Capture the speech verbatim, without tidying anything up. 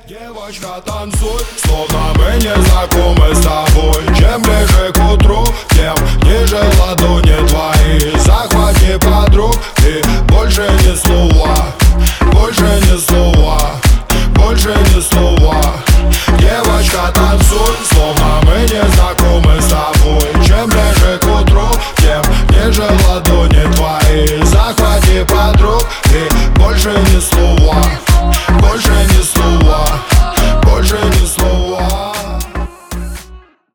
Девочка, танцуй, словно мы не знакомы с тобой. Чем ближе к утру, тем ниже ладони твои. Захвати подруг и больше ни слова, больше ни слова, больше ни слова. Девочка, танцуй, словно мы не знакомы с тобой. Чем ближе к утру, тем ниже ладони твои. Захвати подруг